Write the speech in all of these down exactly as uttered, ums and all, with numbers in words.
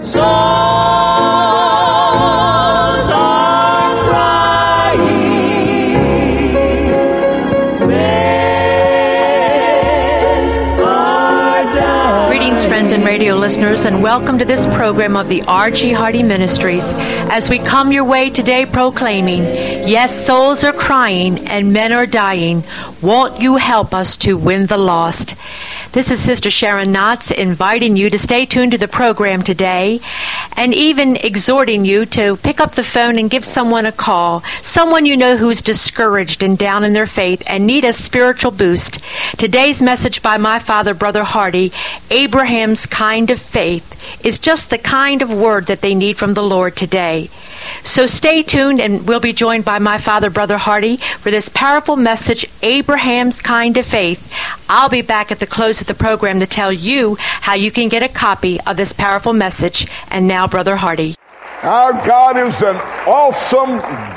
Souls are crying. Men are dying. Greetings, friends and radio listeners, and welcome to this program of the R G Hardy Ministries as we come your way today proclaiming, yes, souls are crying and men are dying. Won't you help us to win the lost? This is Sister Sharon Knotts inviting you to stay tuned to the program today and even exhorting you to pick up the phone and give someone a call, someone you know who's discouraged and down in their faith and need a spiritual boost. Today's message by my father, Brother Hardy, Abraham's kind of faith, is just the kind of word that they need from the Lord today. So stay tuned, and we'll be joined by my father, Brother Hardy, for this powerful message, Abraham's kind of faith. I'll be back at the close of the program to tell you how you can get a copy of this powerful message. And now, Brother Hardy. Our God is an awesome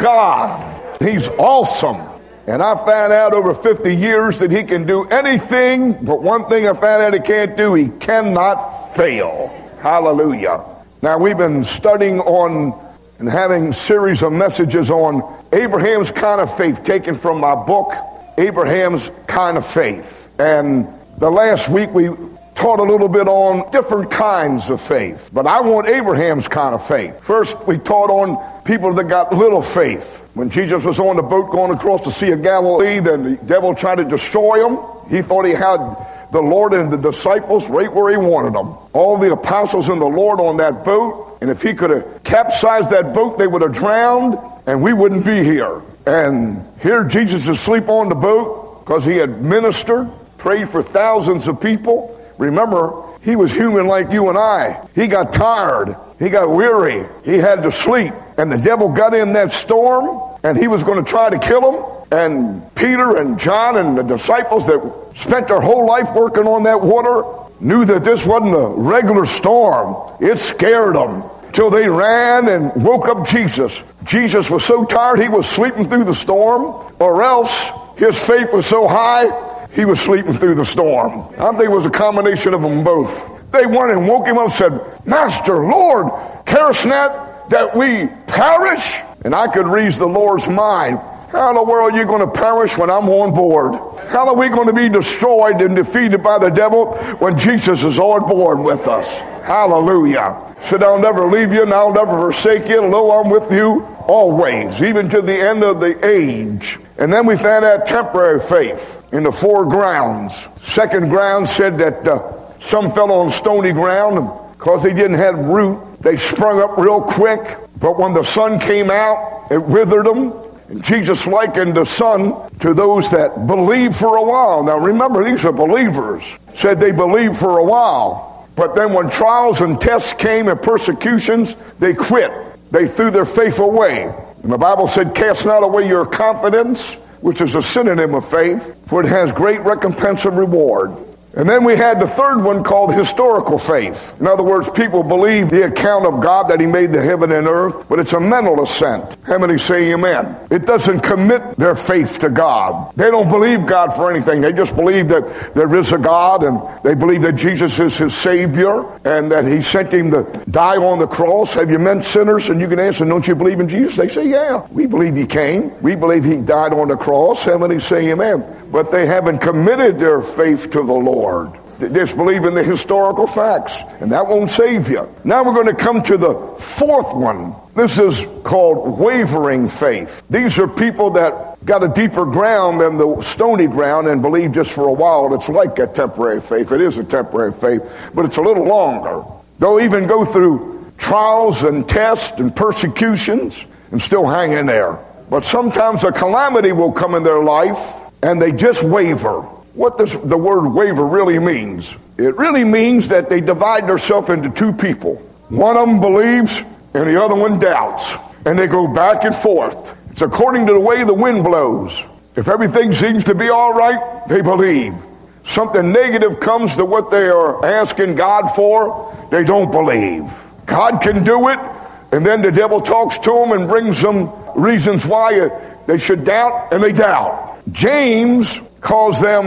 God. He's awesome. And I found out over fifty years that he can do anything, but one thing I found out he can't do, he cannot fail. Hallelujah. Now, we've been studying on and having a series of messages on Abraham's kind of faith, taken from my book, Abraham's Kind of Faith. And the last week we taught a little bit on different kinds of faith. But I want Abraham's kind of faith. First, we taught on people that got little faith. When Jesus was on the boat going across the Sea of Galilee, then the devil tried to destroy him. He thought he had the Lord and the disciples right where he wanted them. All the apostles and the Lord on that boat. And if he could have capsized that boat, they would have drowned, and we wouldn't be here. And here Jesus is asleep on the boat because he had ministered, prayed for thousands of people. Remember, he was human like you and I. He got tired. He got weary. He had to sleep. And the devil got in that storm, and he was going to try to kill him. And Peter and John and the disciples that spent their whole life working on that water knew that this wasn't a regular storm. It scared them till they ran and woke up Jesus. Jesus was so tired he was sleeping through the storm, or else his faith was so high he was sleeping through the storm. I think it was a combination of them both. They went and woke him up and said, Master, Lord, carest not that we perish? And I could read the Lord's mind. How in the world are you going to perish when I'm on board? How are we going to be destroyed and defeated by the devil when Jesus is on board with us? Hallelujah. Said, I'll never leave you and I'll never forsake you. Lo, I'm with you always, even to the end of the age. And then we found out temporary faith in the four grounds. Second ground said that uh, some fell on stony ground, and because they didn't have root, they sprung up real quick. But when the sun came out, it withered them. And Jesus likened the sun to those that believed for a while. Now remember, these are believers. Said they believed for a while. But then when trials and tests came and persecutions, they quit. They threw their faith away. And the Bible said, cast not away your confidence, which is a synonym of faith, for it has great recompense of reward. And then we had the third one called historical faith. In other words, people believe the account of God that he made the heaven and earth, but it's a mental assent. How many say amen? It doesn't commit their faith to God. They don't believe God for anything. They just believe that there is a God, and they believe that Jesus is his Savior and that he sent him to die on the cross. Have you met sinners? And you can answer, don't you believe in Jesus? They say, yeah, we believe he came. We believe he died on the cross. How many say amen? But they haven't committed their faith to the Lord. They just believe in the historical facts, and that won't save you. Now we're going to come to the fourth one. This is called wavering faith. These are people that got a deeper ground than the stony ground and believe just for a while. It's like a temporary faith. It is a temporary faith, but it's a little longer. They'll even go through trials and tests and persecutions and still hang in there. But sometimes a calamity will come in their life, and they just waver. What does the word waver really means? It really means that they divide themselves into two people. One of them believes and the other one doubts. And they go back and forth. It's according to the way the wind blows. If everything seems to be all right, they believe. Something negative comes to what they are asking God for, they don't believe. God can do it, and then the devil talks to them and brings them reasons why they should doubt, and they doubt. James calls them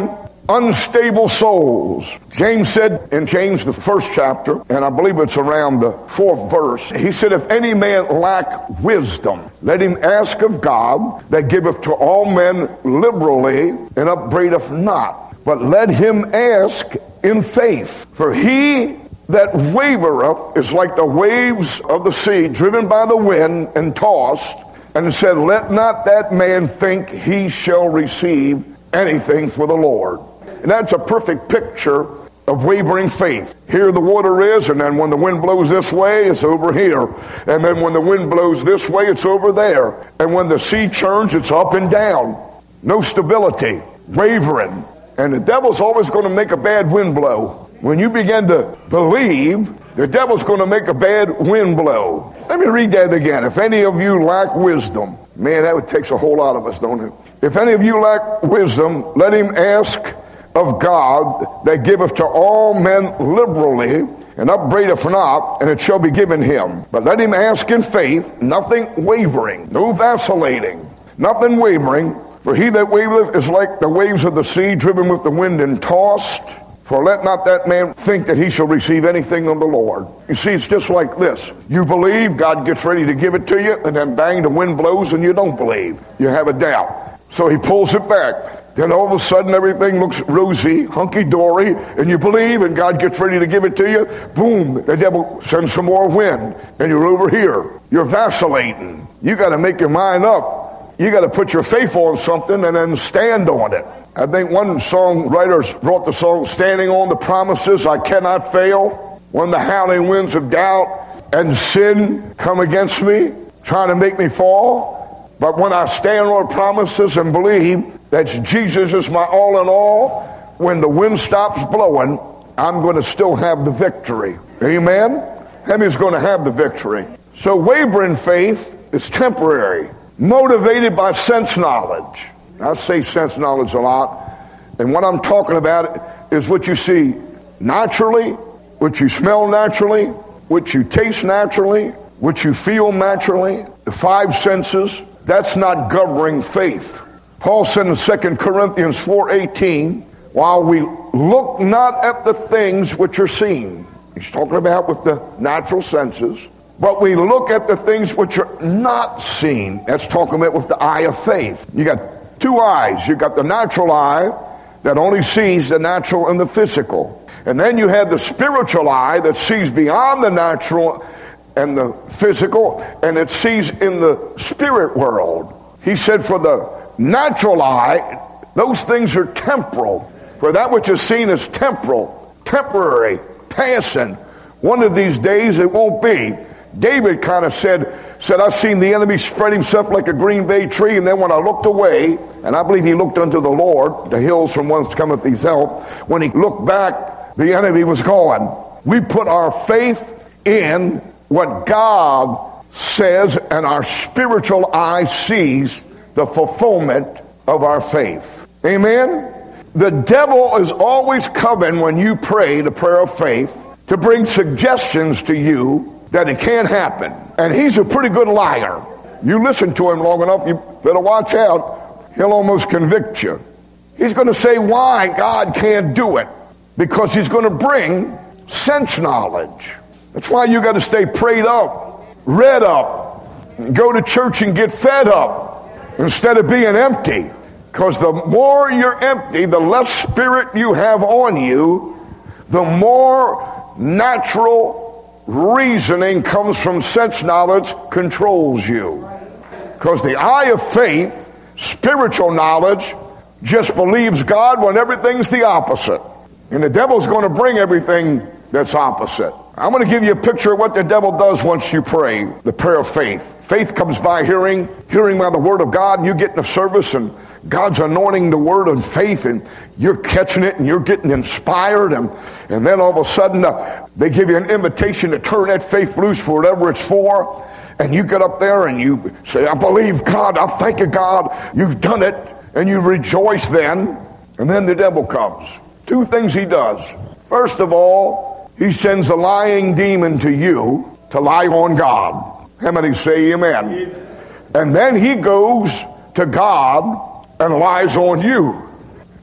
unstable souls. James said in James, the first chapter, and I believe it's around the fourth verse, he said, if any man lack wisdom, let him ask of God, that giveth to all men liberally, and upbraideth not. But let him ask in faith. For he that wavereth is like the waves of the sea, driven by the wind and tossed. And said, let not that man think he shall receive anything for the Lord. And that's a perfect picture of wavering faith. Here the water is, and then when the wind blows this way, it's over here. And then when the wind blows this way, it's over there. And when the sea churns, it's up and down. No stability, wavering. And the devil's always going to make a bad wind blow. When you begin to believe, the devil's going to make a bad wind blow. Let me read that again. If any of you lack wisdom, man, that takes a whole lot of us, don't it? If any of you lack wisdom, let him ask of God, that giveth to all men liberally, and upbraideth not, and it shall be given him. But let him ask in faith, nothing wavering, no vacillating, nothing wavering. For he that wavereth is like the waves of the sea, driven with the wind and tossed. For let not that man think that he shall receive anything of the Lord. You see, it's just like this. You believe, God gets ready to give it to you, and then bang, the wind blows and you don't believe. You have a doubt. So he pulls it back. Then all of a sudden everything looks rosy, hunky-dory, and you believe, and God gets ready to give it to you. Boom, the devil sends some more wind, and you're over here. You're vacillating. You got to make your mind up. You got to put your faith on something and then stand on it. I think one songwriter wrote the song, standing on the promises I cannot fail, when the howling winds of doubt and sin come against me, trying to make me fall. But when I stand on promises and believe that Jesus is my all in all, when the wind stops blowing, I'm going to still have the victory. Amen? Hemi's going to have the victory. So wavering faith is temporary, motivated by sense knowledge. I say sense knowledge a lot. And what I'm talking about is what you see naturally, what you smell naturally, what you taste naturally, what you feel naturally, the five senses. That's not governing faith. Paul said in Second Corinthians four eighteen, while we look not at the things which are seen. He's talking about with the natural senses. But we look at the things which are not seen. That's talking about with the eye of faith. You got two eyes. You got the natural eye that only sees the natural and the physical. And then you have the spiritual eye that sees beyond the natural and the physical, and it sees in the spirit world. He said for the natural eye, those things are temporal. For that which is seen is temporal, temporary, passing. One of these days it won't be. David kind of said, said, I seen the enemy spread himself like a green bay tree, and then when I looked away, and I believe he looked unto the Lord, the hills from whence cometh his help, when he looked back, the enemy was gone. We put our faith in what God says, and our spiritual eye sees the fulfillment of our faith. Amen? The devil is always coming when you pray the prayer of faith to bring suggestions to you that it can't happen. And he's a pretty good liar. You listen to him long enough, you better watch out. He'll almost convict you. He's going to say why God can't do it, because he's going to bring sense knowledge. That's why you got to stay prayed up, read up, go to church and get fed up instead of being empty. Because the more you're empty, the less spirit you have on you, the more natural reasoning comes from sense knowledge controls you. Because the eye of faith, spiritual knowledge, just believes God when everything's the opposite. And the devil's going to bring everything that's opposite. I'm going to give you a picture of what the devil does once you pray the prayer of faith. Faith comes by hearing, hearing by the word of God, and you get in a service and God's anointing the word of faith, and you're catching it and you're getting inspired, and, and then all of a sudden uh, they give you an invitation to turn that faith loose for whatever it's for, and you get up there and you say, I believe God, I thank you God, you've done it, and you rejoice then, and then the devil comes. Two things he does. First of all, he sends a lying demon to you to lie on God. How many say amen? Amen. And then he goes to God and lies on you.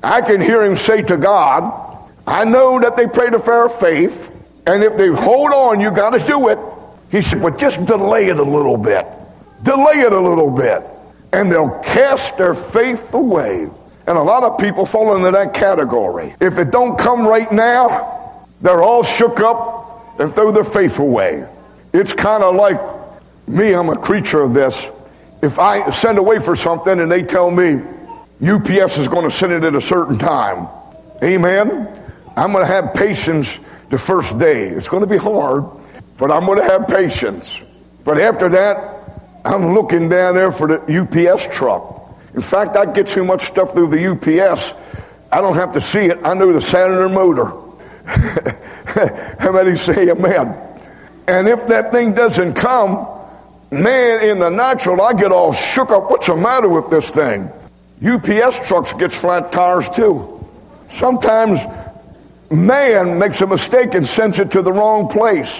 I can hear him say to God, I know that they prayed a prayer of faith, and if they hold on, you got to do it. He said, but just delay it a little bit. Delay it a little bit. And they'll cast their faith away. And a lot of people fall into that category. If it don't come right now, they're all shook up and throw their faith away. It's kind of like me, I'm a creature of this. If I send away for something and they tell me U P S is going to send it at a certain time, amen, I'm going to have patience the first day. It's going to be hard, but I'm going to have patience. But after that, I'm looking down there for the U P S truck. In fact, I get so much stuff through the U P S, I don't have to see it. I know the sound of their motor. How many say amen? And if that thing doesn't come, man, in the natural, I get all shook up. What's the matter with this thing? U P S trucks gets flat tires too. Sometimes man makes a mistake and sends it to the wrong place.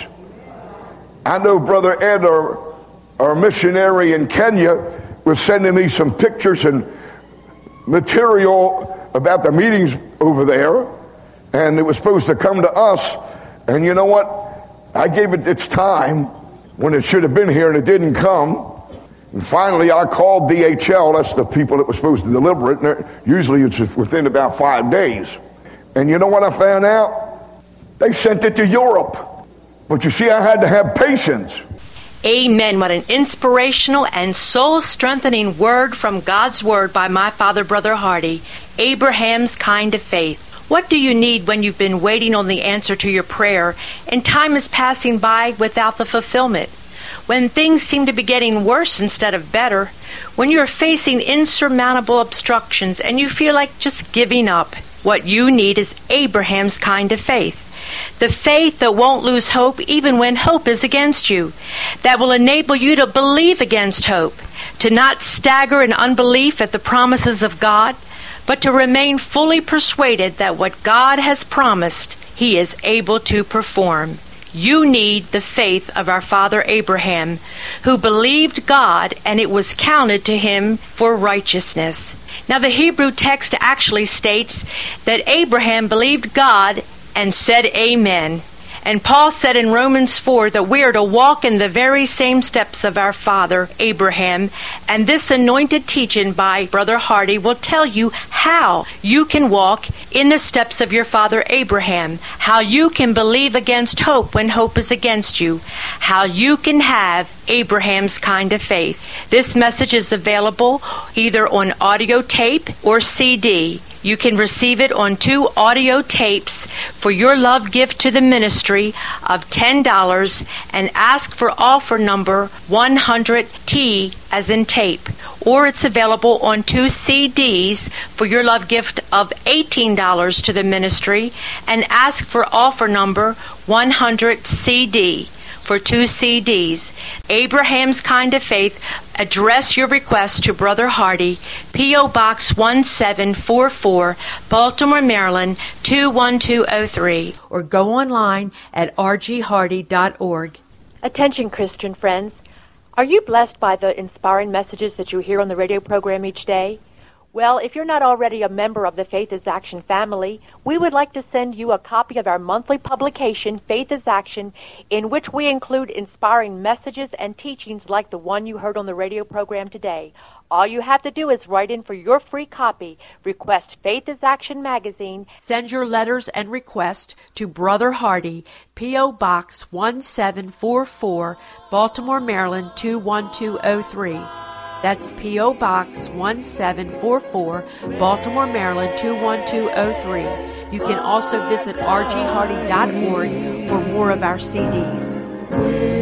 I know Brother Ed, our, our missionary in Kenya, was sending me some pictures and material about the meetings over there, and it was supposed to come to us. And you know what? I gave it its time when it should have been here, and it didn't come. And finally, I called D H L. That's the people that were supposed to deliver it. And usually it's within about five days. And you know what I found out? They sent it to Europe. But you see, I had to have patience. Amen. What an inspirational and soul-strengthening word from God's Word by my father, Brother Hardy. Abraham's kind of faith. What do you need when you've been waiting on the answer to your prayer and time is passing by without the fulfillment? When things seem to be getting worse instead of better? When you're facing insurmountable obstructions and you feel like just giving up? What you need is Abraham's kind of faith. The faith that won't lose hope even when hope is against you. That will enable you to believe against hope. To not stagger in unbelief at the promises of God, but to remain fully persuaded that what God has promised, He is able to perform. You need the faith of our father Abraham, who believed God and it was counted to him for righteousness. Now the Hebrew text actually states that Abraham believed God and said amen. And Paul said in Romans four that we are to walk in the very same steps of our father Abraham. And this anointed teaching by Brother Hardy will tell you how you can walk in the steps of your father Abraham, how you can believe against hope when hope is against you, how you can have Abraham's kind of faith. This message is available either on audio tape or C D. You can receive it on two audio tapes for your love gift to the ministry of ten dollars and ask for offer number one hundred T as in tape. Or it's available on two C Ds for your love gift of eighteen dollars to the ministry and ask for offer number one hundred C D. For two C Ds. Abraham's Kind of Faith. Address your request to Brother Hardy, P O. Box one seven four four, Baltimore, Maryland two one two zero three, or go online at r g hardy dot org. Attention, Christian friends. Are you blessed by the inspiring messages that you hear on the radio program each day? Well, if you're not already a member of the Faith is Action family, we would like to send you a copy of our monthly publication, Faith is Action, in which we include inspiring messages and teachings like the one you heard on the radio program today. All you have to do is write in for your free copy. Request Faith is Action magazine. Send your letters and request to Brother Hardy, P O. Box one seven four four, Baltimore, Maryland two one two zero three. That's P O. Box one seven four four, Baltimore, Maryland two one two zero three. You can also visit r g hardy dot org for more of our C Ds.